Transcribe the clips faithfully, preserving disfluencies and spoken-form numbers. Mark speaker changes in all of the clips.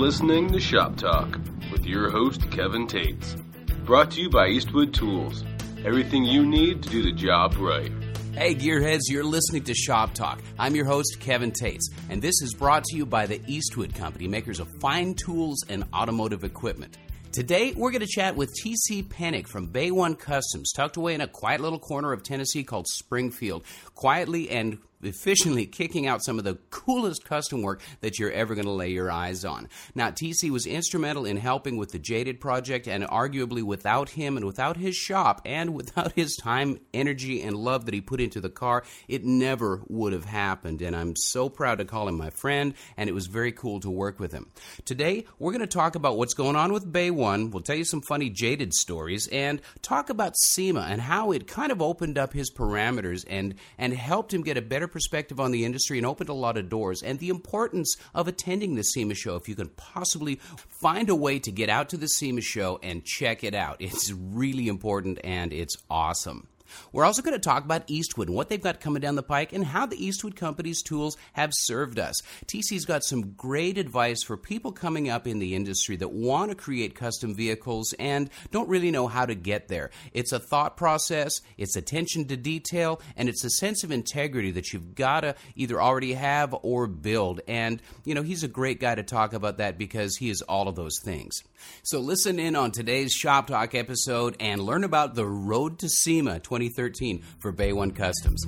Speaker 1: listening to Shop Talk with your host, Kevin Tates. Brought to you by Eastwood Tools. Everything you need to do the job right.
Speaker 2: Hey, Gearheads, you're listening to Shop Talk. I'm your host, Kevin Tates, and this is brought to you by the Eastwood Company, makers of fine tools and automotive equipment. Today, we're going to chat with T C Pennick from Bay One Customs, tucked away in a quiet little corner of Tennessee called Springfield, quietly and efficiently kicking out some of the coolest custom work that you're ever going to lay your eyes on. Now, T C was instrumental in helping with the Jaded project, and arguably without him and without his shop and without his time, energy, and love that he put into the car, it never would have happened. And I'm so proud to call him my friend, and it was very cool to work with him. Today, we're going to talk about what's going on with Bay One. We'll tell you some funny Jaded stories and talk about SEMA and how it kind of opened up his parameters and, and helped him get a better perspective on the industry and opened a lot of doors, and the importance of attending the SEMA show if you can possibly find a way to get out to the SEMA show and check it out. It's really important and it's awesome. We're also going to talk about Eastwood and what they've got coming down the pike and how the Eastwood Company's tools have served us. T C's got some great advice for people coming up in the industry that want to create custom vehicles and don't really know how to get there. It's a thought process, it's attention to detail, and it's a sense of integrity that you've got to either already have or build. And, you know, he's a great guy to talk about that because he is all of those things. So listen in on today's Shop Talk episode and learn about the Road to SEMA twenty thirteen for Bay One Customs.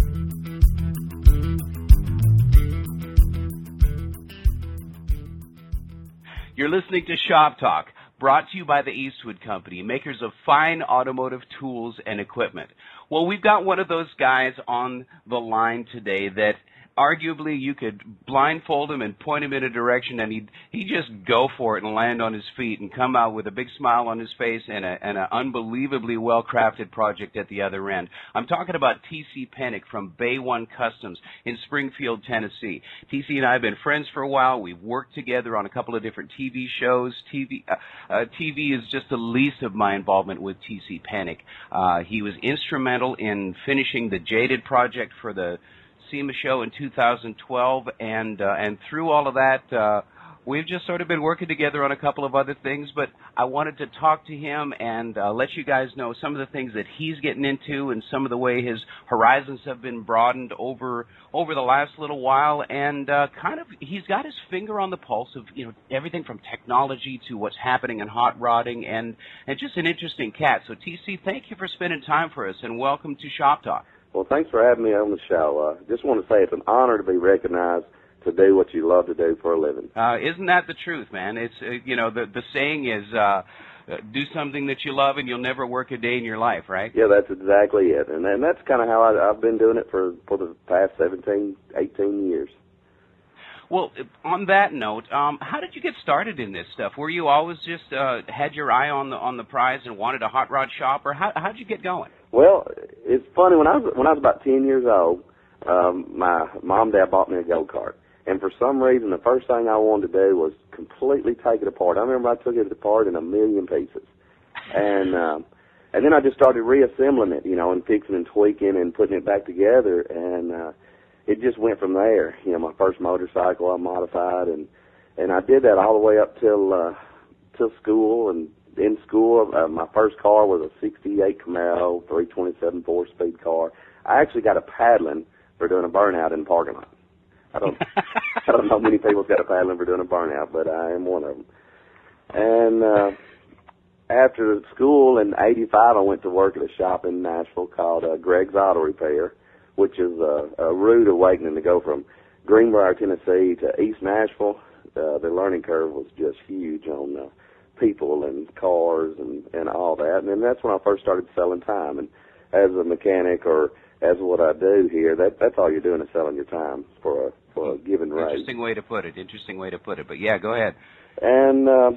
Speaker 3: You're listening to Shop Talk, brought to you by the Eastwood Company, makers of fine automotive tools and equipment. Well, we've got one of those guys on the line today that arguably you could blindfold him and point him in a direction and he'd, he'd just go for it and land on his feet and come out with a big smile on his face and, a, and an unbelievably well-crafted project at the other end. I'm talking about T C Pennick from Bay One Customs in Springfield, Tennessee. T C and I have been friends for a while. We've worked together on a couple of different T V shows. T V, uh, uh, T V is just the least of my involvement with T C Pennick. Uh, he was instrumental in finishing the Jaded project for the SEMA show in two thousand twelve, and uh, and through all of that, uh, we've just sort of been working together on a couple of other things, but I wanted to talk to him and uh, let you guys know some of the things that he's getting into and some of the way his horizons have been broadened over over the last little while, and uh, kind of he's got his finger on the pulse of, you know, everything from technology to what's happening in hot rodding, and, and just an interesting cat. So, T C, thank you for spending time for us, and welcome to Shop Talk.
Speaker 4: Well, thanks for having me on the show. Uh, just want to say it's an honor to be recognized to do what you love to do for a living.
Speaker 3: Uh, isn't that the truth, man? It's uh, you know, the the saying is uh, do something that you love and you'll never work a day in your life, right?
Speaker 4: Yeah, that's exactly it. And, and that's kind of how I, I've been doing it for, for the past seventeen, eighteen years.
Speaker 3: Well, on that note, um, how did you get started in this stuff? Were you always just uh, had your eye on the on the prize and wanted a hot rod shop, or how how'd you get going?
Speaker 4: Well, it's funny, when I was when I was about ten years old, um, my mom and dad bought me a go-kart, and for some reason, the first thing I wanted to do was completely take it apart. I remember I took it apart in a million pieces, and um, and then I just started reassembling it, you know, and fixing and tweaking and putting it back together, and uh, it just went from there. You know, my first motorcycle I modified, and and I did that all the way up till uh, till school. And in school, uh, my first car was a sixty-eight Camaro, three twenty-seven four-speed car. I actually got a paddling for doing a burnout in the parking lot. I don't, I don't know many people got a paddling for doing a burnout, but I am one of them. And uh, after school in eighty-five, I went to work at a shop in Nashville called uh, Greg's Auto Repair, which is a, a rude awakening to go from Greenbrier, Tennessee to East Nashville. Uh, the learning curve was just huge on uh, people and cars and, and all that. And then that's when I first started selling time. And as a mechanic or as what I do here, that that's all you're doing is selling your time for a, for a given rate.
Speaker 3: Interesting way to put it. Interesting way to put it. But, yeah, go ahead.
Speaker 4: And uh,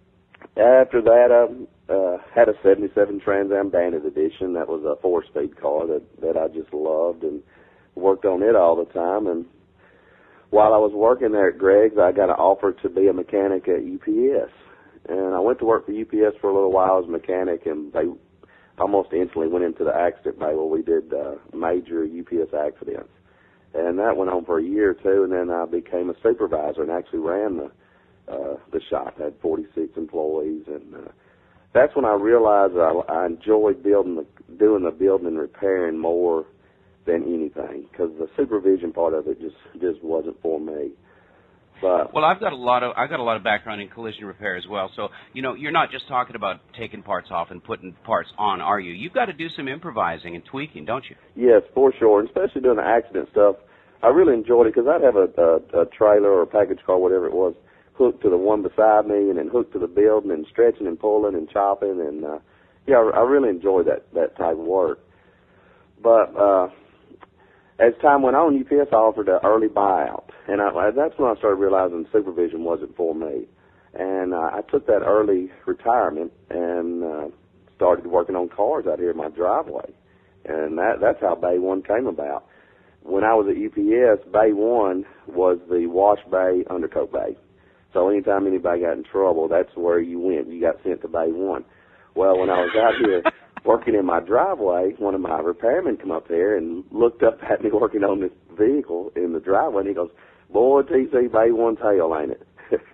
Speaker 4: after that, I uh, had a seventy-seven Trans Am Bandit Edition. That was a four-speed car that, that I just loved and worked on it all the time. And while I was working there at Greg's, I got an offer to be a mechanic at U P S. And I went to work for U P S for a little while as a mechanic, and they almost instantly went into the accident bay where we did uh, major U P S accidents. And that went on for a year or two, and then I became a supervisor and actually ran the uh, the shop. I had forty-six employees, and uh, that's when I realized I, I enjoyed building the, doing the building and repairing more than anything, because the supervision part of it just just wasn't for me. But,
Speaker 3: well, I've got a lot of I've got a lot of background in collision repair as well. So you know, you're not just talking about taking parts off and putting parts on, are you? You've got to do some improvising and tweaking, don't you?
Speaker 4: Yes, for sure, and especially doing the accident stuff. I really enjoyed it because I'd have a, a, a trailer or a package car, whatever it was, hooked to the one beside me, and then hooked to the building, and stretching and pulling and chopping, and uh, yeah, I, I really enjoyed that that type of work. But uh, as time went on, U P S offered an early buyout, and I, that's when I started realizing supervision wasn't for me. And uh, I took that early retirement and uh, started working on cars out here in my driveway, and that that's how Bay One came about. When I was at U P S, Bay One was the wash bay, undercoat bay. So anytime anybody got in trouble, that's where you went. You got sent to Bay One. Well, when I was out here working in my driveway, one of my repairmen come up there and looked up at me working on this vehicle in the driveway, and he goes, "Boy, T C, Bay One tail, ain't it?"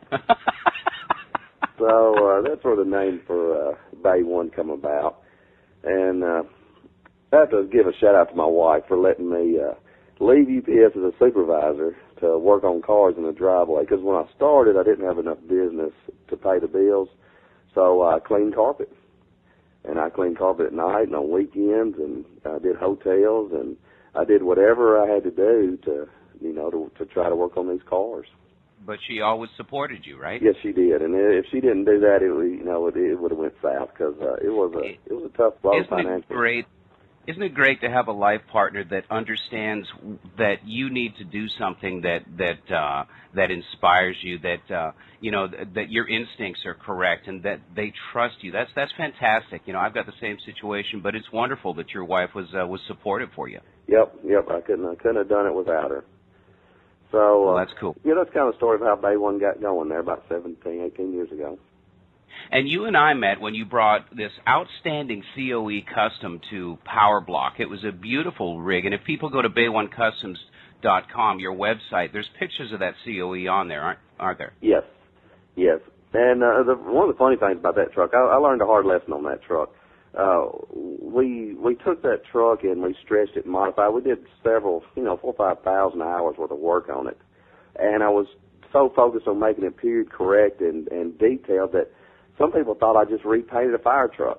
Speaker 4: So uh, that's where the name for uh, Bay One come about. And uh, I have to give a shout-out to my wife for letting me uh, leave U P S as a supervisor to work on cars in the driveway, because when I started, I didn't have enough business to pay the bills, so I cleaned carpet. And I cleaned carpet at night and on weekends, and I did hotels, and I did whatever I had to do to, you know, to, to try to work on these cars.
Speaker 3: But she always supported you, right?
Speaker 4: Yes, she did. And if she didn't do that, it would, you know, it, it would have went south, because uh, it was a it was a tough blow financially.
Speaker 3: Isn't it great? Isn't it great to have a life partner that understands that you need to do something that that uh, that inspires you, that uh, you know th- that your instincts are correct, and that they trust you? That's that's fantastic. You know, I've got the same situation, but it's wonderful that your wife was uh, was supportive for you.
Speaker 4: Yep, yep. I couldn't I couldn't have done it without her. So
Speaker 3: well,
Speaker 4: uh,
Speaker 3: that's cool.
Speaker 4: Yeah, that's kind of the story of how Bay One got going there about seventeen, eighteen years ago.
Speaker 3: And you and I met when you brought this outstanding C O E Custom to Power Block. It was a beautiful rig, and if people go to bay one customs dot com, your website, there's pictures of that C O E on there, aren't, aren't there?
Speaker 4: Yes, yes. And uh, the, one of the funny things about that truck, I, I learned a hard lesson on that truck. Uh, we we took that truck and we stretched it and modified. We did several, you know, four or five thousand hours worth of work on it, and I was so focused on making it period correct and, and detailed that some people thought I just repainted a fire truck.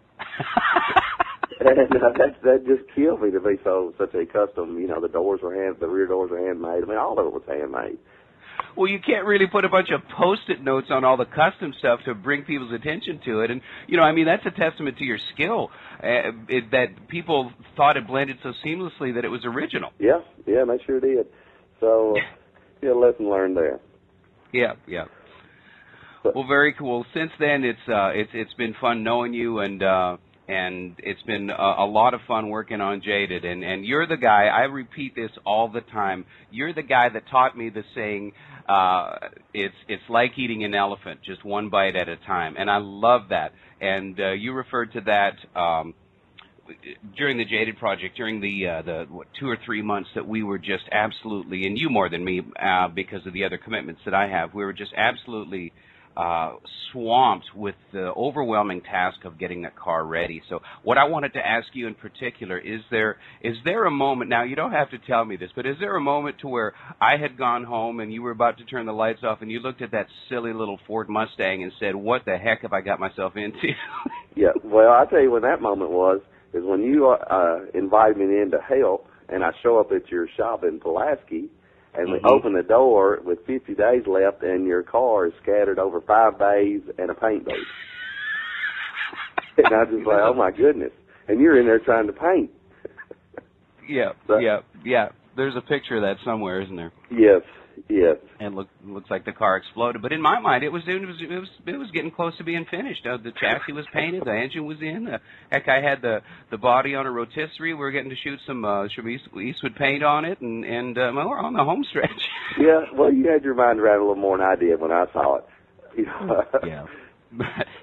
Speaker 4: And uh, that, that just killed me to be so such a custom. You know, the doors were hand, the rear doors were handmade. I mean, all of it was handmade.
Speaker 3: Well, you can't really put a bunch of Post-it notes on all the custom stuff to bring people's attention to it. And, you know, I mean, that's a testament to your skill, uh, it, that people thought it blended so seamlessly that it was original.
Speaker 4: Yeah, yeah, they sure did. So, uh, yeah, lesson learned there.
Speaker 3: Yeah, yeah. Well, very cool. Since then, it's uh, it's it's been fun knowing you, and uh, and it's been a, a lot of fun working on Jaded. And, and you're the guy. I repeat this all the time. You're the guy that taught me the saying, uh, "It's it's like eating an elephant, just one bite at a time." And I love that. And uh, you referred to that um, during the Jaded project, during the uh, the what, two or three months that we were just absolutely, and you more than me uh, because of the other commitments that I have, we were just absolutely Uh, swamped with the overwhelming task of getting that car ready. So what I wanted to ask you in particular, is there is there a moment, now you don't have to tell me this, but is there a moment to where I had gone home and you were about to turn the lights off and you looked at that silly little Ford Mustang and said, what the heck have I got myself into?
Speaker 4: Yeah, well, I'll tell you when that moment was, is when you uh, invited me in to help, and I show up at your shop in Pulaski, and we mm-hmm. open the door with fifty days left, and your car is scattered over five bays and a paint booth. And I just like, oh my goodness! And you're in there trying to paint.
Speaker 3: Yeah, so, yeah, yeah. There's a picture of that somewhere, isn't there?
Speaker 4: Yes, yes.
Speaker 3: And look, looks like the car exploded. But in my mind, it was it was it was, it was getting close to being finished. Uh, the chassis was painted, the engine was in. Uh, heck, I had the the body on a rotisserie. We were getting to shoot some uh, Eastwood paint on it, and and uh, we're on the home stretch.
Speaker 4: Yeah, well, you had your mind around a little more than I did when I saw it.
Speaker 3: Yeah.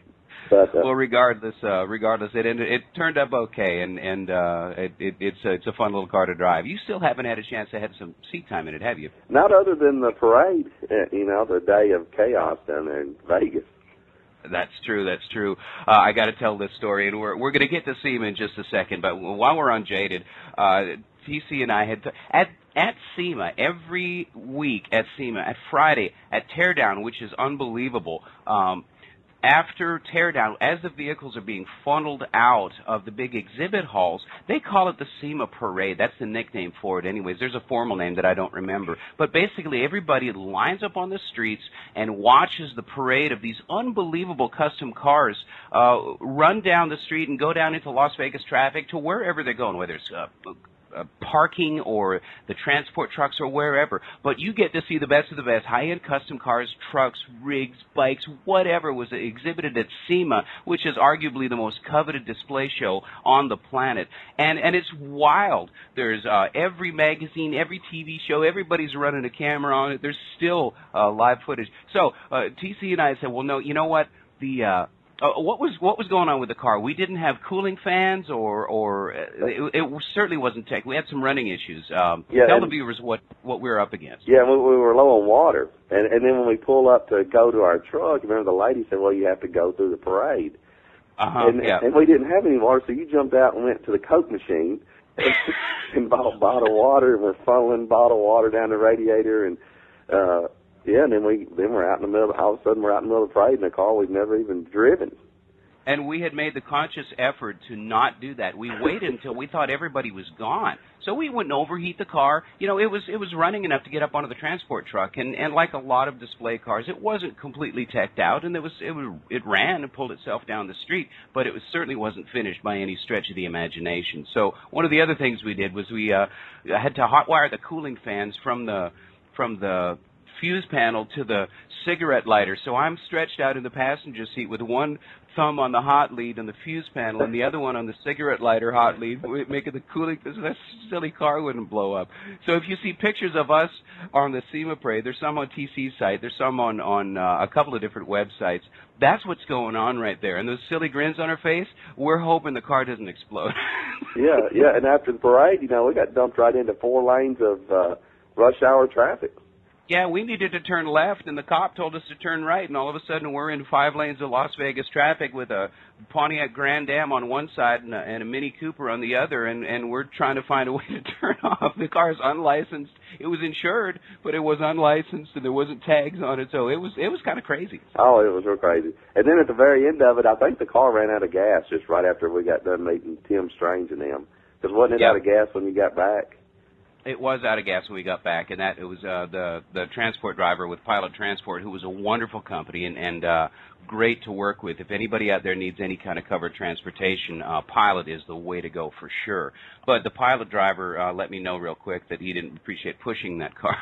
Speaker 4: But, uh,
Speaker 3: well, regardless, uh, regardless, it ended, it turned up okay, and and uh, it, it, it's a, it's a fun little car to drive. You still haven't had a chance to have some seat time in it, have you?
Speaker 4: Not other than the parade, uh, you know, the day of chaos down there in Vegas.
Speaker 3: That's true. That's true. Uh, I got to tell this story, and we're we're going to get to SEMA in just a second. But while we're on Jaded, uh, T C and I had to, at at SEMA every week at SEMA at Friday at Teardown, which is unbelievable. Um, After teardown, as the vehicles are being funneled out of the big exhibit halls, they call it the SEMA Parade. That's the nickname for it anyways. There's a formal name that I don't remember. But basically, everybody lines up on the streets and watches the parade of these unbelievable custom cars uh, run down the street and go down into Las Vegas traffic to wherever they're going, whether it's uh, Uh, parking or the transport trucks or wherever. But you get to see the best of the best, high-end custom cars, trucks, rigs, bikes, whatever was exhibited at SEMA, which is arguably the most coveted display show on the planet. And and it's wild. There's uh, every magazine, every T V show, everybody's running a camera on it. There's still uh, live footage. So uh, T C and I said, well, no, you know what? The uh, Uh, what was what was going on with the car? We didn't have cooling fans, or or it, it certainly wasn't tech. We had some running issues. Um,
Speaker 4: yeah,
Speaker 3: tell the viewers what, what we were up against.
Speaker 4: Yeah, we, we were low on water, and and then when we pull up to go to our truck, remember the lady said, "Well, you have to go through the parade,"
Speaker 3: uh-huh,
Speaker 4: and,
Speaker 3: yeah.
Speaker 4: and we didn't have any water, so you jumped out and went to the Coke machine and, and bought bottled water, and we're funneling bottled water down the radiator, and uh, yeah, and then we then we're out in the middle. All of a sudden, we're out in the middle of the parade in a car we've never even driven.
Speaker 3: And we had made the conscious effort to not do that. We waited until we thought everybody was gone, so we wouldn't overheat the car. You know, it was it was running enough to get up onto the transport truck, and and like a lot of display cars, it wasn't completely teched out, and it was it was it ran and pulled itself down the street, but it was certainly wasn't finished by any stretch of the imagination. So one of the other things we did was we uh, had to hotwire the cooling fans from the from the fuse panel to the cigarette lighter. So I'm stretched out in the passenger seat with one thumb on the hot lead on the fuse panel and the other one on the cigarette lighter hot lead, making the cooling, that silly car wouldn't blow up. So if you see pictures of us on the SEMA Parade, there's some on T C's site, there's some on, on uh, a couple of different websites. That's what's going on right there. And those silly grins on our face, we're hoping the car doesn't explode.
Speaker 4: yeah, yeah, and after the parade, you know, we got dumped right into four lanes of uh, rush hour traffic.
Speaker 3: Yeah, we needed to turn left, and the cop told us to turn right, and all of a sudden we're in five lanes of Las Vegas traffic with a Pontiac Grand Am on one side and a, and a Mini Cooper on the other, and, and we're trying to find a way to turn off. The car is unlicensed. It was insured, but it was unlicensed, and there wasn't tags on it, so it was it was kind of crazy.
Speaker 4: Oh, it was real crazy. And then at the very end of it, I think the car ran out of gas just right after we got done meeting Tim Strange and them. Because wasn't it
Speaker 3: yep.
Speaker 4: out of gas when you got back?
Speaker 3: It was out of gas when we got back, and that it was uh, the the transport driver with Pilot Transport, who was a wonderful company and, and uh, great to work with. If anybody out there needs any kind of covered transportation, uh, Pilot is the way to go for sure. But the Pilot driver uh, let me know real quick that he didn't appreciate pushing that car.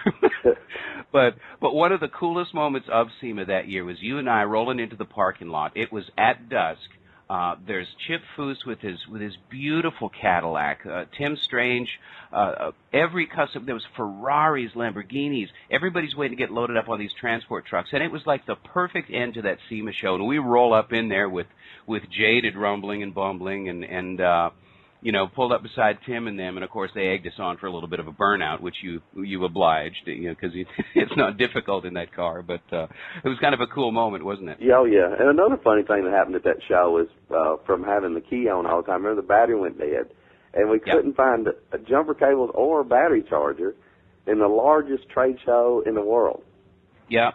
Speaker 3: but but one of the coolest moments of SEMA that year was you and I rolling into the parking lot. It was at dusk. Uh, there's Chip Foose with his with his beautiful Cadillac. Uh, Tim Strange, uh, every custom. There was Ferraris, Lamborghinis. Everybody's waiting to get loaded up on these transport trucks, and it was like the perfect end to that SEMA show. And we roll up in there with with Jaded rumbling and bumbling, and and uh, you know, pulled up beside Tim and them, and of course they egged us on for a little bit of a burnout, which you you obliged, you know, because it's not difficult in that car. But uh, it was kind of a cool moment, wasn't it?
Speaker 4: Yeah, oh yeah. And another funny thing that happened at that show was uh, from having the key on all the time. Remember, the battery went dead, and we couldn't yep. find a jumper cables or a battery charger in the largest trade show in the world.
Speaker 3: Yeah,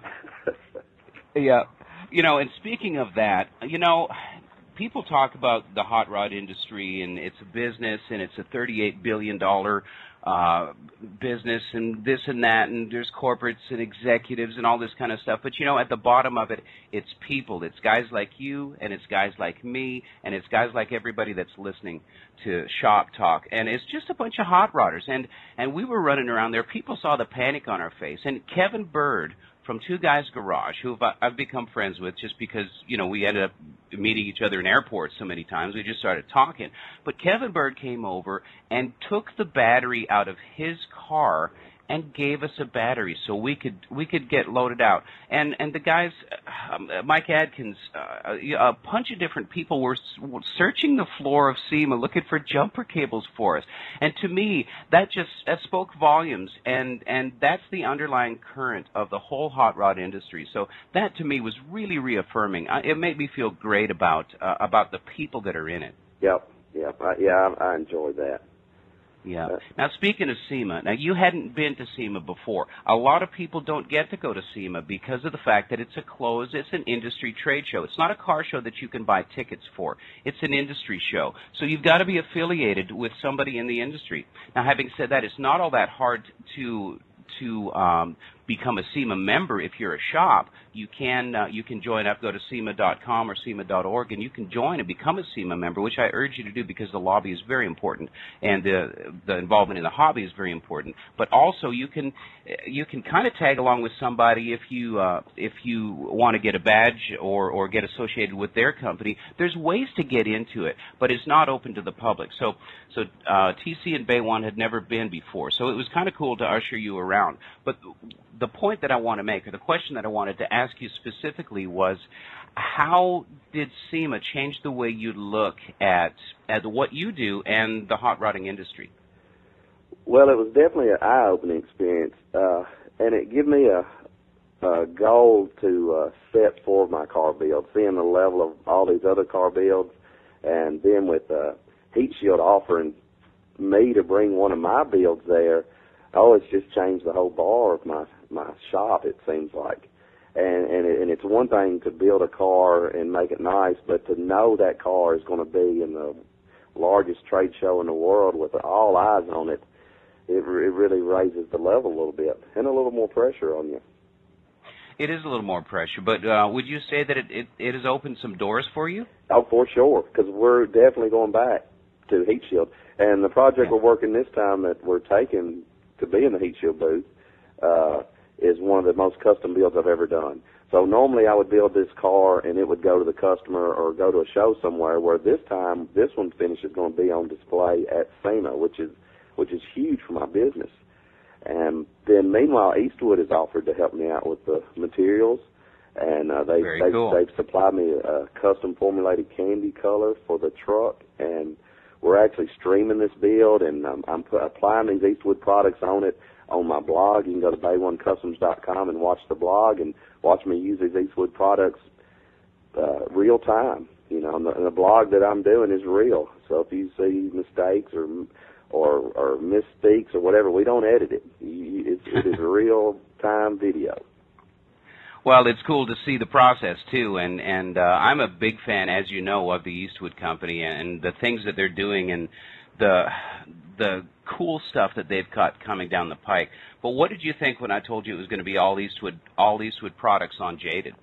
Speaker 3: yeah. You know, and speaking of that, you know, people talk about the hot rod industry, and it's a business, and it's a thirty-eight billion dollars uh, business, and this and that, and there's corporates and executives and all this kind of stuff. But, you know, at the bottom of it, it's people. It's guys like you, and it's guys like me, and it's guys like everybody that's listening to Shop Talk. And it's just a bunch of hot rodders. And, and we were running around there. People saw the panic on our face. And Kevin Bird from Two Guys Garage, who I've become friends with just because, you know, we ended up meeting each other in airports so many times. We just started talking. But Kevin Bird came over and took the battery out of his car and gave us a battery so we could we could get loaded out. And and the guys, um, Mike Adkins, uh, a bunch of different people were searching the floor of SEMA looking for jumper cables for us. And to me, that just that spoke volumes. And and that's the underlying current of the whole hot rod industry. So that to me was really reaffirming. Uh, it made me feel great about uh, about the people that are in it.
Speaker 4: Yep, yep, I, yeah, I, I enjoyed that.
Speaker 3: Yeah. Now, speaking of SEMA, now you hadn't been to SEMA before. A lot of people don't get to go to SEMA because of the fact that it's a closed, it's an industry trade show. It's not a car show that you can buy tickets for. It's an industry show. So you've got to be affiliated with somebody in the industry. Now, having said that, it's not all that hard to to um, become a SEMA member. If you're a shop, you can uh, you can join up, go to SEMA dot com or SEMA dot org, and you can join and become a SEMA member, which I urge you to do because the lobby is very important and the the involvement in the hobby is very important. But also you can you can kind of tag along with somebody if you uh, if you want to get a badge or or get associated with their company. There's ways to get into it, but it's not open to the public. So so uh, T C and Bay One had never been before, so it was kind of cool to usher you around. But the point that I want to make, or the question that I wanted to ask you specifically was, how did SEMA change the way you look at at what you do and the hot rodding industry?
Speaker 4: Well, it was definitely an eye-opening experience, uh, and it gave me a, a goal to uh, set for my car build, seeing the level of all these other car builds, and then with uh, Heat Shield offering me to bring one of my builds there. Oh, it's just changed the whole bar of my my shop, it seems like. And and, it, and it's one thing to build a car and make it nice, but to know that car is going to be in the largest trade show in the world with all eyes on it, it, it really raises the level a little bit and a little more pressure on you.
Speaker 3: It is a little more pressure, but uh, would you say that it, it, it has opened some doors for you?
Speaker 4: Oh, for sure, because we're definitely going back to Heat Shield. And the project yeah. we're working this time that we're taking to be in the Heat Shield booth uh, is one of the most custom builds I've ever done. So normally I would build this car and it would go to the customer or go to a show somewhere, where this time this one's finish is going to be on display at SEMA, which is which is huge for my business. And then meanwhile, Eastwood has offered to help me out with the materials, and uh, they,
Speaker 3: Very
Speaker 4: they've,
Speaker 3: cool.
Speaker 4: they've supplied me a custom formulated candy color for the truck, and we're actually streaming this build, and um, I'm p- applying these Eastwood products on it on my blog. You can go to bay one customs dot com and watch the blog and watch me use these Eastwood products uh, real time. You know, and the, and the blog that I'm doing is real. So if you see mistakes or or, or mistakes or whatever, we don't edit it. It's, it is a real time video.
Speaker 3: Well, it's cool to see the process, too, and, and uh, I'm a big fan, as you know, of the Eastwood Company and the things that they're doing and the the cool stuff that they've got coming down the pike. But what did you think when I told you it was going to be all Eastwood all Eastwood products on Jaded?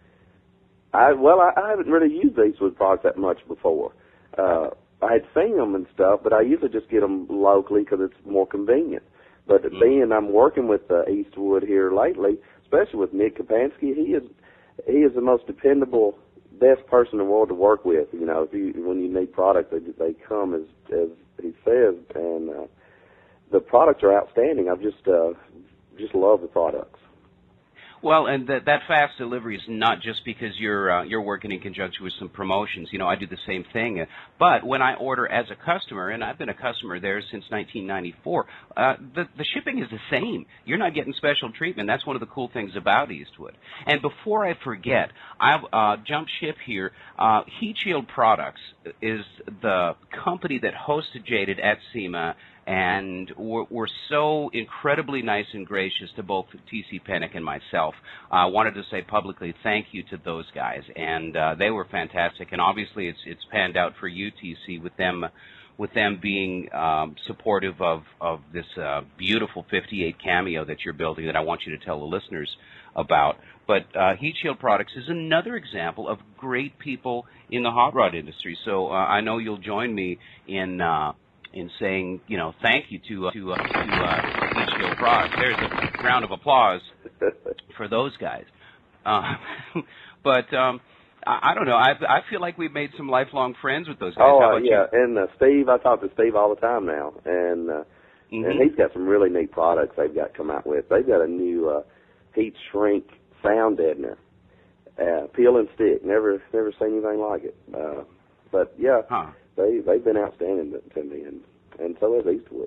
Speaker 4: I, well, I, I haven't really used Eastwood products that much before. Uh, I had seen them and stuff, but I usually just get them locally because it's more convenient. But mm-hmm. being I'm working with uh, Eastwood here lately, especially with Nick Kapansky, he is he is the most dependable, best person in the world to work with. You know, if you when you need products, they they come as as he says, and uh, the products are outstanding. I've just uh, just love the products.
Speaker 3: Well, and that that fast delivery is not just because you're uh, you're working in conjunction with some promotions. You know, I do the same thing. But when I order as a customer, and I've been a customer there since nineteen ninety-four, uh, the the shipping is the same. You're not getting special treatment. That's one of the cool things about Eastwood. And before I forget, I've uh, jump ship here. Uh, Heat Shield Products is the company that hosted Jaded at SEMA. And we're, we're so incredibly nice and gracious to both T C Pennick and myself. I uh, wanted to say publicly thank you to those guys, and uh, they were fantastic. And obviously, it's it's panned out for you, T C, with them with them being um, supportive of of this uh, beautiful fifty-eight Cameo that you're building. That I want you to tell the listeners about. But uh, Heat Shield Products is another example of great people in the hot rod industry. So uh, I know you'll join me in. Uh, in saying, you know, thank you to uh, to, uh, to uh, Heat Shield Products. There's a round of applause for those guys. Uh, but um, I, I don't know. I I feel like we've made some lifelong friends with those guys.
Speaker 4: Oh,
Speaker 3: How
Speaker 4: uh,
Speaker 3: about
Speaker 4: yeah.
Speaker 3: you?
Speaker 4: And uh, Steve, I talk to Steve all the time now. And, uh,
Speaker 3: Mm-hmm.
Speaker 4: And he's got some really neat products they've got come out with. They've got a new uh, heat shrink sound deadener, uh, peel and stick. Never, never seen anything like it. Uh, but yeah,
Speaker 3: huh.
Speaker 4: they they've been outstanding to, to me, and and so has Eastwood.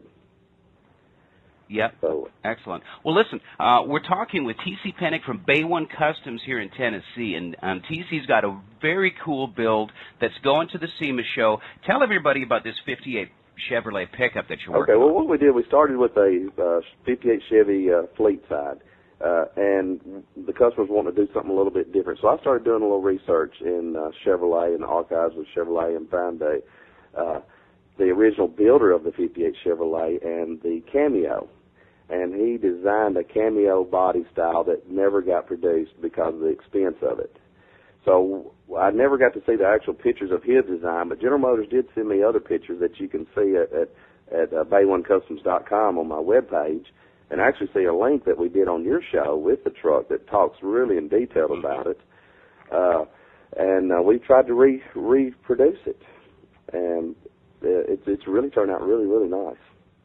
Speaker 3: Yep.
Speaker 4: So,
Speaker 3: excellent. Well, listen, uh, we're talking with T C Pennick from Bay One Customs here in Tennessee, and um, T C's got a very cool build that's going to the SEMA show. Tell everybody about this fifty-eight Chevrolet pickup that you're working
Speaker 4: okay, well,
Speaker 3: on.
Speaker 4: what we did, we started with a uh, fifty-eight Chevy uh, fleet side, uh, and the customers wanted to do something a little bit different. So I started doing a little research in uh, Chevrolet and the archives of Chevrolet, and found a, uh, the original builder of the fifty-eight Chevrolet and the Cameo. And he designed a Cameo body style that never got produced because of the expense of it. So I never got to see the actual pictures of his design, but General Motors did send me other pictures that you can see at, at, at uh, bay one customs dot com on my webpage, and actually see a link that we did on your show with the truck that talks really in detail about it. Uh, and uh, we tried to re- reproduce it, and it's, it's really turned out really, really nice.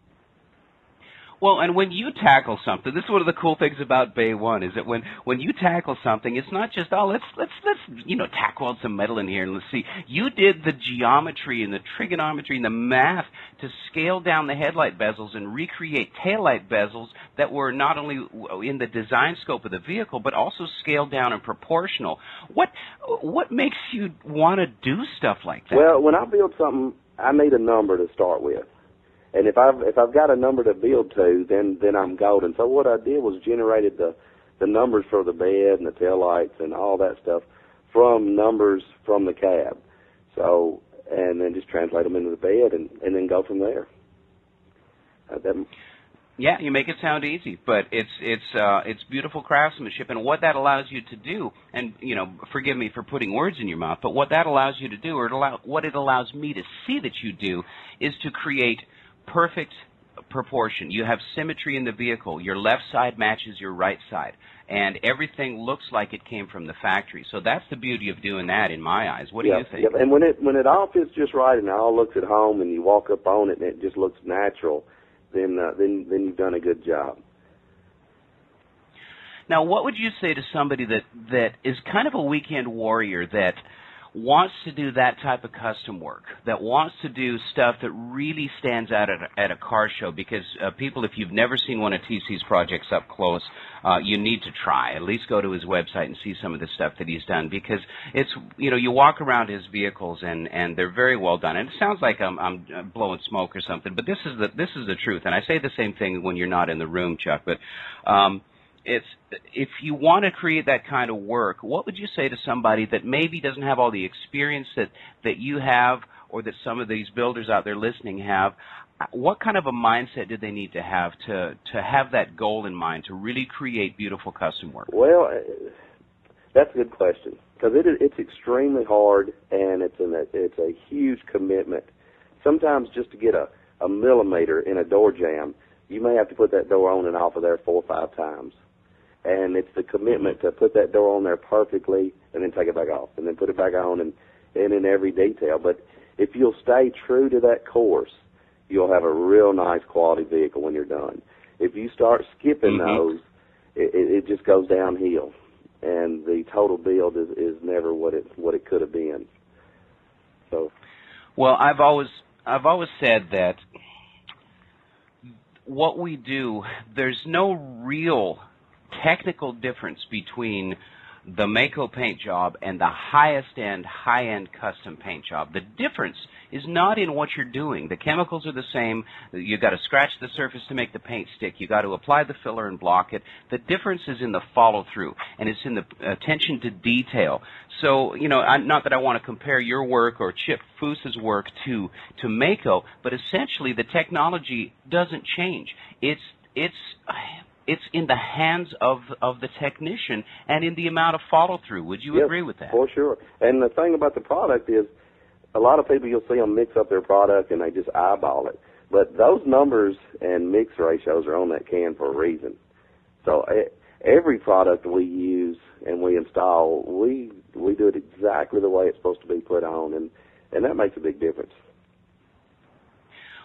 Speaker 3: Well, and when you tackle something, this is one of the cool things about Bay One, is that when, when you tackle something, it's not just, oh, let's, let's, let's, you know, tack weld some metal in here and let's see. You did the geometry and the trigonometry and the math to scale down the headlight bezels and recreate taillight bezels that were not only in the design scope of the vehicle, but also scaled down and proportional. What, what makes you want to do stuff like that?
Speaker 4: Well, when I build something, I need a number to start with. And if I've if I've got a number to build to, then then I'm golden. So what I did was generated the the numbers for the bed and the taillights and all that stuff from numbers from the cab. So and then just translate them into the bed and, and then go from there. Uh, that,
Speaker 3: Yeah, you make it sound easy, but it's it's uh, it's beautiful craftsmanship, and what that allows you to do, and you know, forgive me for putting words in your mouth, but what that allows you to do, or it allow, what it allows me to see that you do, is to create perfect proportion. You have symmetry in the vehicle. Your left side matches your right side, and everything looks like it came from the factory. So that's the beauty of doing that, in my eyes. What do
Speaker 4: yeah,
Speaker 3: you think?
Speaker 4: Yeah, and when it when it all fits just right, and it all looks at home, and you walk up on it, and it just looks natural, then uh, then then you've done a good job.
Speaker 3: Now, what would you say to somebody that that is kind of a weekend warrior that wants to do that type of custom work, that wants to do stuff that really stands out at a, at a car show? Because uh, people, if you've never seen one of T C's projects up close, uh, you need to try. At least go to his website and see some of the stuff that he's done, because it's, you know, you walk around his vehicles and, and they're very well done. And it sounds like I'm, I'm blowing smoke or something, but this is the this is the truth. And I say the same thing when you're not in the room, Chuck. But um, it's if you want to create that kind of work, what would you say to somebody that maybe doesn't have all the experience that, that you have, or that some of these builders out there listening have? What kind of a mindset do they need to have to, to have that goal in mind, to really create beautiful custom work?
Speaker 4: Well, that's a good question, because it, it's extremely hard, and it's an, it's a huge commitment. Sometimes just to get a, a millimeter in a door jamb, you may have to put that door on and off of there four or five times. And it's the commitment to put that door on there perfectly and then take it back off and then put it back on, and, and in every detail. But if you'll stay true to that course, you'll have a real nice quality vehicle when you're done. If you start skipping
Speaker 3: mm-hmm.
Speaker 4: those, it, it just goes downhill, and the total build is, is never what it what it could have been. So,
Speaker 3: well, I've always I've always said that what we do, there's no real technical difference between the Maaco paint job and the highest-end, high-end custom paint job. The difference is not in what you're doing. The chemicals are the same. You've got to scratch the surface to make the paint stick. You've got to apply the filler and block it. The difference is in the follow-through, and it's in the attention to detail. So, you know, I'm, not that I want to compare your work or Chip Foose's work to, to Maaco, but essentially the technology doesn't change. It's, it's... It's in the hands of of the technician and in the amount of follow-through. Would you
Speaker 4: yes,
Speaker 3: agree with that?
Speaker 4: For sure. And the thing about the product is, a lot of people, you'll see them mix up their product and they just eyeball it. But those numbers and mix ratios are on that can for a reason. So every product we use and we install, we we do it exactly the way it's supposed to be put on, and, and that makes a big difference.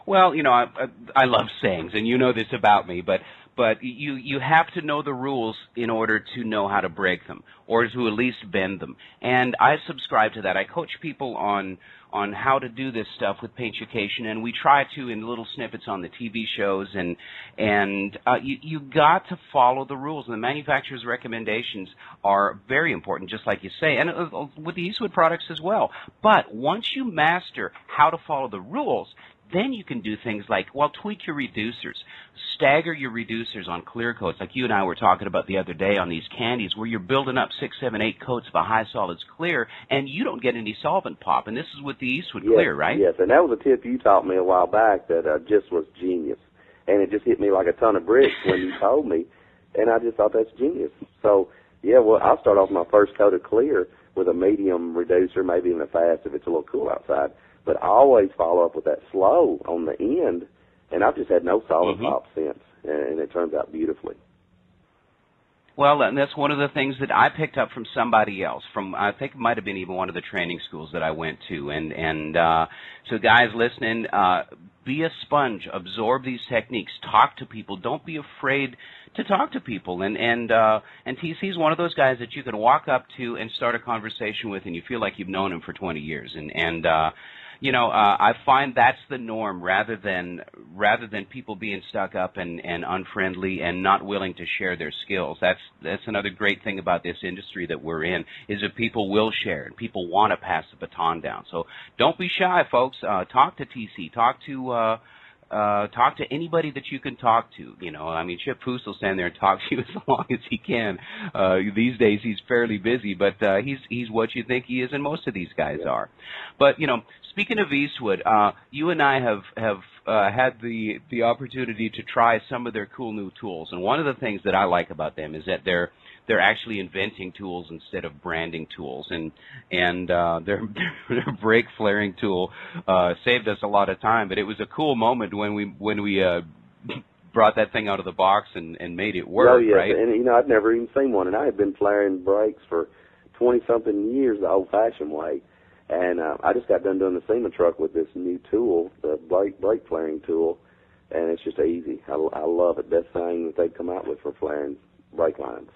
Speaker 3: Well, you know, I, I, I love sayings, and you know this about me, but but you you have to know the rules in order to know how to break them, or to at least bend them. And I subscribe to that. I coach people on on how to do this stuff with Paintucation, and we try to in little snippets on the T V shows, and and uh, you you got to follow the rules, and the manufacturer's recommendations are very important, just like you say, and uh, with the Eastwood products as well. But once you master how to follow the rules, then you can do things like, well, tweak your reducers, stagger your reducers on clear coats, like you and I were talking about the other day on these candies, where you're building up six, seven, eight coats of a high solids clear, and you don't get any solvent pop. And this is with the Eastwood
Speaker 4: yes,
Speaker 3: Clear, right?
Speaker 4: Yes, and that was a tip you taught me a while back that uh, just was genius. And it just hit me like a ton of bricks when you told me, and I just thought that's genius. So, yeah, well, I'll start off my first coat of clear with a medium reducer, maybe even a fast if it's a little cool outside. But I always follow up with that slow on the end, and I've just had no solid
Speaker 3: mm-hmm.
Speaker 4: pop since, and it turns out beautifully.
Speaker 3: Well, and that's one of the things that I picked up from somebody else. From I think it might have been even one of the training schools that I went to. And and uh, so, guys listening, uh, be a sponge, absorb these techniques, talk to people. Don't be afraid to talk to people. And and uh, and T C is one of those guys that you can walk up to and start a conversation with, and you feel like you've known him for twenty years. And and uh, you know, uh, I find that's the norm, rather than rather than people being stuck up and, and unfriendly and not willing to share their skills. That's that's another great thing about this industry that we're in, is that people will share and people want to pass the baton down. So don't be shy, folks. Uh, talk to T C. Talk to uh, uh, talk to anybody that you can talk to. You know, I mean, Chip Foose will stand there and talk to you as long as he can. Uh, these days he's fairly busy, but uh, he's he's what you think he is, and most of these guys
Speaker 4: yeah.
Speaker 3: are. But you know. Speaking of Eastwood, uh, you and I have have uh, had the the opportunity to try some of their cool new tools, and one of the things that I like about them is that they're they're actually inventing tools instead of branding tools, and and uh, their their brake flaring tool uh, saved us a lot of time. But it was a cool moment when we when we uh, brought that thing out of the box and, and made it work.
Speaker 4: Oh yeah,
Speaker 3: right?
Speaker 4: And you know, I'd never even seen one, and I had been flaring brakes for twenty something years the old-fashioned way. And uh, I just got done doing the SEMA truck with this new tool, the brake, brake flaring tool, and it's just easy. I, I love it. Best thing that they've come out with for flaring brake lines.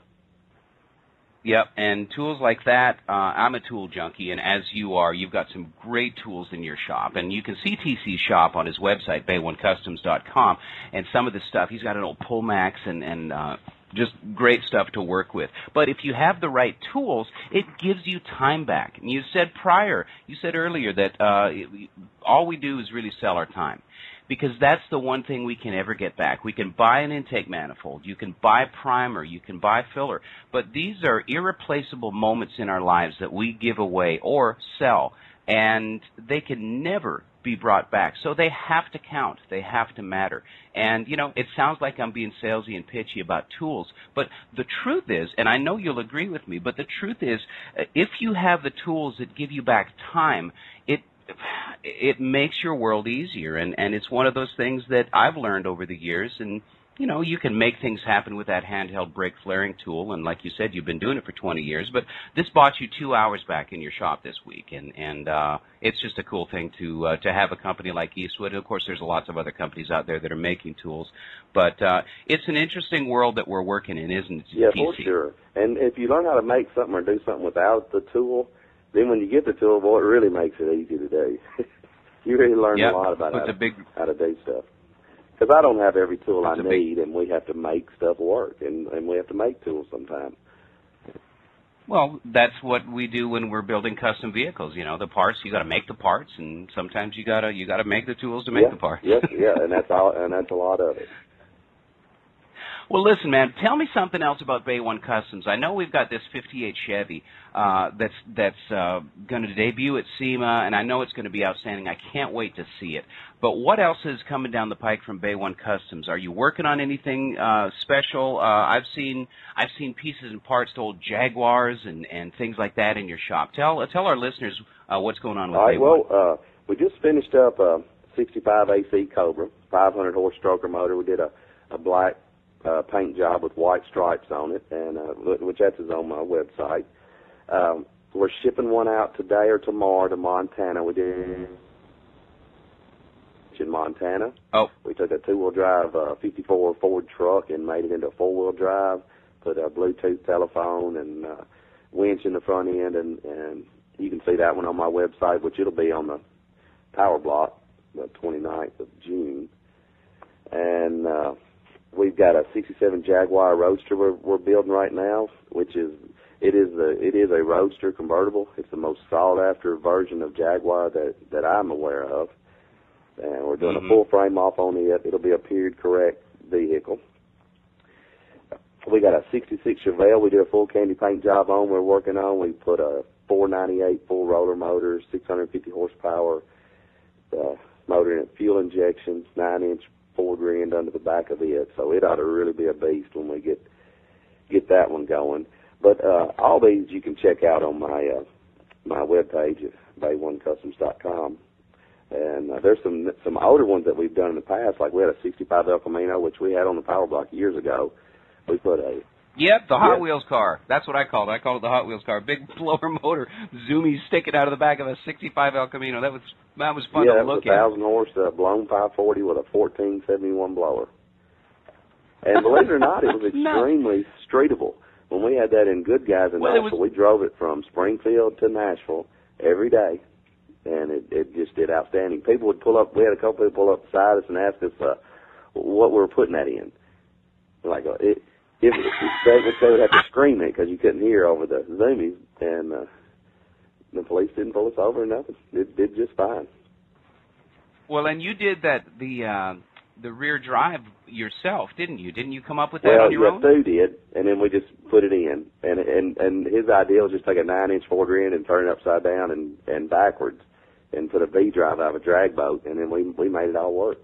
Speaker 3: Yep, and tools like that, uh, I'm a tool junkie, and as you are, you've got some great tools in your shop. And you can see T C's shop on his website, bay one customs dot com, and some of the stuff, he's got an old Pullmax and, and uh, just great stuff to work with. But if you have the right tools, it gives you time back. And you said prior, you said earlier that uh, it, all we do is really sell our time, because that's the one thing we can ever get back. We can buy an intake manifold, you can buy primer, you can buy filler, but these are irreplaceable moments in our lives that we give away or sell, and they can never be brought back. So they have to count. They have to matter. And, you know, it sounds like I'm being salesy and pitchy about tools, but the truth is, and I know you'll agree with me, but the truth is, if you have the tools that give you back time, it it makes your world easier. And, and it's one of those things that I've learned over the years. And, you know, you can make things happen with that handheld brake flaring tool. And like you said, you've been doing it for twenty years. But this bought you two hours back in your shop this week. And, and uh, it's just a cool thing to uh, to have a company like Eastwood. And, of course, there's lots of other companies out there that are making tools. But uh, it's an interesting world that we're working in, isn't it,
Speaker 4: Yeah,
Speaker 3: T C?
Speaker 4: for sure. And if you learn how to make something or do something without the tool, then when you get the tool, boy, it really makes it easy to do. You really learn
Speaker 3: yep.
Speaker 4: a lot about how to,
Speaker 3: big...
Speaker 4: how to do stuff. Because I don't have every tool I
Speaker 3: big...
Speaker 4: need, and we have to make stuff work, and, and we have to make tools sometimes.
Speaker 3: Well, that's what we do when we're building custom vehicles. You know, the parts, you got to make the parts, and sometimes you got to you got to make the tools to make
Speaker 4: yeah,
Speaker 3: the parts.
Speaker 4: Yes, yeah, and that's all, and that's a lot of it.
Speaker 3: Well, listen, man, tell me something else about Bay One Customs. I know we've got this fifty-eight Chevy uh, that's that's uh, going to debut at SEMA, and I know it's going to be outstanding. I can't wait to see it. But what else is coming down the pike from Bay One Customs? Are you working on anything uh, special? Uh, I've seen I've seen pieces and parts to old Jaguars and, and things like that in your shop. Tell uh, tell our listeners uh, what's going on with
Speaker 4: All right,
Speaker 3: Bay
Speaker 4: well,
Speaker 3: One.
Speaker 4: Uh, we just finished up a sixty-five A C Cobra, five hundred horse stroker motor. We did a, a black Uh, paint job with white stripes on it, and uh, which that's is on my website. Um, we're shipping one out today or tomorrow to Montana. We did in Montana.
Speaker 3: Oh.
Speaker 4: We took a two-wheel drive uh, fifty-four Ford truck and made it into a four-wheel drive, put a Bluetooth telephone and uh, winch in the front end, and, and you can see that one on my website, which it'll be on the Power Block, the twenty-ninth of June. And uh, we've got a sixty-seven Jaguar Roadster we're, we're building right now, which is it is the it is a Roadster convertible. It's the most sought-after version of Jaguar that that I'm aware of, and we're doing mm-hmm. a full frame off on it. It'll be a period correct vehicle. We got a sixty-six Chevelle we did a full candy paint job on. We're working on. We put a four ninety-eight full roller motor, six hundred fifty horsepower uh, motor in it, fuel injection, nine inch Ford rear end under the back of it. So it ought to really be a beast when we get get that one going. But uh, all these you can check out on my uh, my webpage at bay one customs dot com. And uh, there's some some older ones that we've done in the past, like we had a sixty-five El Camino, which we had on the Power Block years ago. We put a
Speaker 3: Yep, the Hot
Speaker 4: yeah.
Speaker 3: Wheels car. That's what I called it. I called it the Hot Wheels car. Big blower motor, zoomies sticking out of the back of a sixty-five El Camino. That was that was fun
Speaker 4: yeah,
Speaker 3: to
Speaker 4: that
Speaker 3: look
Speaker 4: was a thousand horse uh, blown five forty with a fourteen seventy-one blower. And believe it or not, it was extremely streetable. When we had that in Good Guys in
Speaker 3: well,
Speaker 4: Nashville,
Speaker 3: was...
Speaker 4: we drove it from Springfield to Nashville every day, and it, it just did outstanding. People would pull up. We had a couple people pull up beside us and ask us uh, what we were putting that in. Like uh, it. If they, they would have to scream it because you couldn't hear over the zoomies, and uh, the police didn't pull us over or nothing. It did just fine.
Speaker 3: Well, and you did that the uh, the rear drive yourself, didn't you? Didn't you come up with that
Speaker 4: well,
Speaker 3: on your
Speaker 4: yes,
Speaker 3: own?
Speaker 4: Stu did, and then we just put it in. And and and his idea was just take a nine inch Ford rear end and turn it upside down and and backwards, and put a V drive out of a drag boat, and then we we made it all work.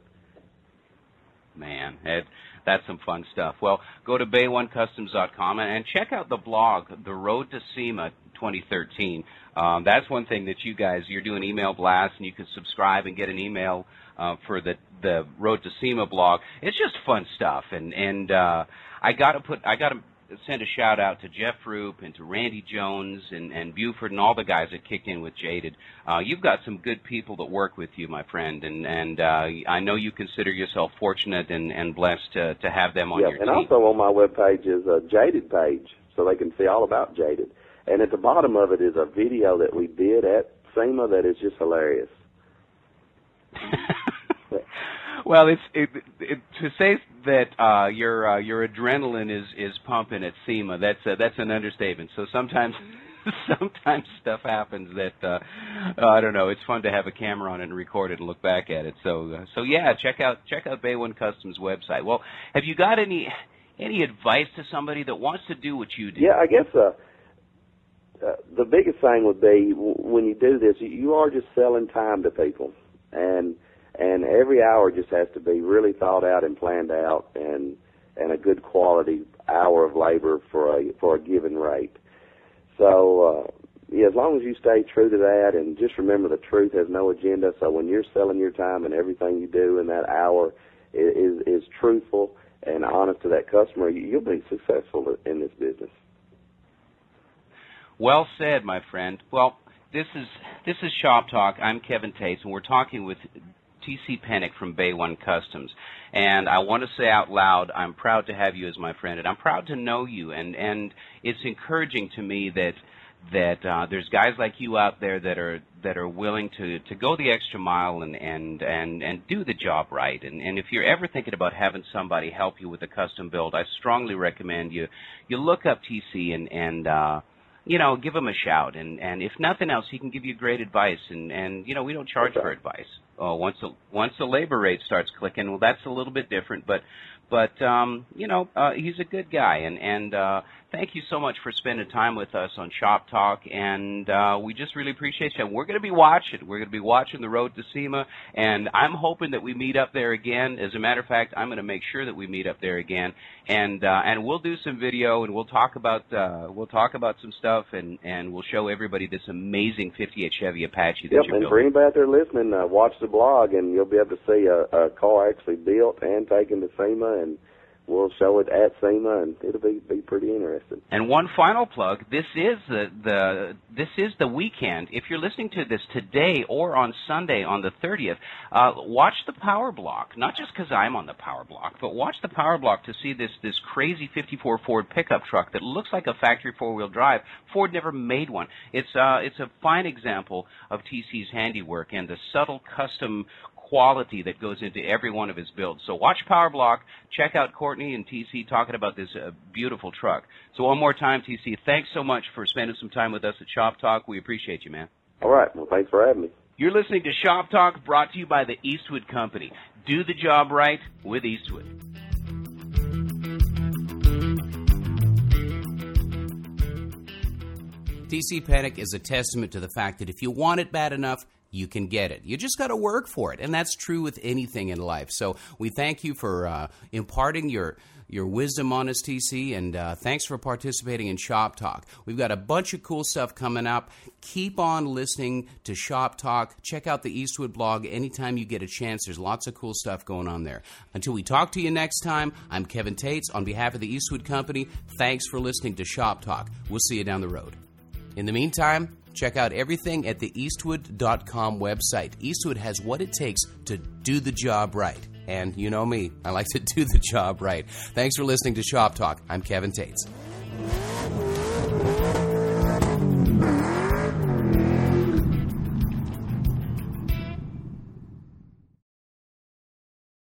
Speaker 3: Man, it, that's some fun stuff. Well, go to bay one customs dot com and check out the blog, The Road to SEMA twenty thirteen. Um, that's one thing that you guys, you're doing email blasts, and you can subscribe and get an email uh, for the the Road to SEMA blog. It's just fun stuff, and and uh, I got to put, I got to send a shout out to Jeff Roop and to Randy Jones and, and Buford and all the guys that kicked in with Jaded. Uh, you've got some good people that work with you, my friend, and and uh, I know you consider yourself fortunate and, and blessed to, to have them on
Speaker 4: yeah,
Speaker 3: your
Speaker 4: and
Speaker 3: team.
Speaker 4: also on my webpage is a Jaded page, so they can see all about Jaded. And at the bottom of it is a video that we did at SEMA that is just hilarious.
Speaker 3: Well, it's it, it, to say that uh, your uh, your adrenaline is, is pumping at SEMA. That's uh, that's an understatement. So sometimes sometimes stuff happens that uh, I don't know. It's fun to have a camera on and record it and look back at it. So uh, so yeah, check out check out Bay One Customs website. Well, have you got any any advice to somebody that wants to do what you do?
Speaker 4: Yeah, I guess uh, uh, the biggest thing would be w- when you do this, you are just selling time to people, and and every hour just has to be really thought out and planned out, and and a good quality hour of labor for a for a given rate. So uh, yeah, as long as you stay true to that, and just remember the truth has no agenda. So when you're selling your time and everything you do in that hour is is, is truthful and honest to that customer, you'll be successful in this business.
Speaker 3: Well said, my friend. Well, this is this is Shop Talk. I'm Kevin Tates, and we're talking with T C Pennick from Bay One Customs. And I want to say out loud, I'm proud to have you as my friend, and I'm proud to know you. And, and it's encouraging to me that that uh, there's guys like you out there that are that are willing to, to go the extra mile and, and, and, and do the job right. And, and if you're ever thinking about having somebody help you with a custom build, I strongly recommend you you look up T C and and uh, you know, give him a shout, and, and if nothing else, he can give you great advice, and, and you know, we don't charge for advice. Oh, once the once the labor rate starts clicking, well, that's a little bit different, but but um, you know, uh, he's a good guy, and and uh, thank you so much for spending time with us on Shop Talk, and uh, we just really appreciate you. And we're going to be watching. We're going to be watching the road to SEMA, and I'm hoping that we meet up there again. As a matter of fact, I'm going to make sure that we meet up there again, and uh, and we'll do some video, and we'll talk about uh, we'll talk about some stuff, and, and we'll show everybody this amazing fifty-eight Chevy Apache that
Speaker 4: Yep,
Speaker 3: you're
Speaker 4: and
Speaker 3: building.
Speaker 4: for anybody out there listening, uh, watch the blog, and you'll be able to see a, a car actually built and taken to SEMA, and we'll show it at SEMA, and it'll be be pretty interesting.
Speaker 3: And one final plug: this is the the this is the weekend. If you're listening to this today or on Sunday on the thirtieth, uh, watch the Power Block. Not just because I'm on the Power Block, but watch the Power Block to see this this crazy fifty-four Ford pickup truck that looks like a factory four-wheel drive. Ford never made one. It's uh it's a fine example of T C's handiwork and the subtle custom quality that goes into every one of his builds. So watch Power Block, check out Courtney and T C talking about this uh, beautiful truck. So one more time, T C, thanks so much for spending some time with us at Shop Talk. We appreciate you, man.
Speaker 4: All right. Well, thanks for having me.
Speaker 3: You're listening to Shop Talk, brought to you by the Eastwood Company. Do the job right with Eastwood.
Speaker 2: T C Panic is a testament to the fact that if you want it bad enough, you can get it. You just got to work for it, and that's true with anything in life. So we thank you for uh, imparting your your wisdom on us, T C, and uh, thanks for participating in Shop Talk. We've got a bunch of cool stuff coming up. Keep on listening to Shop Talk. Check out the Eastwood blog anytime you get a chance. There's lots of cool stuff going on there. Until we talk to you next time, I'm Kevin Tates. On behalf of the Eastwood Company, thanks for listening to Shop Talk. We'll see you down the road. In the meantime, check out everything at the eastwood dot com website. Eastwood has what it takes to do the job right. And you know me, I like to do the job right. Thanks for listening to Shop Talk. I'm Kevin Tates.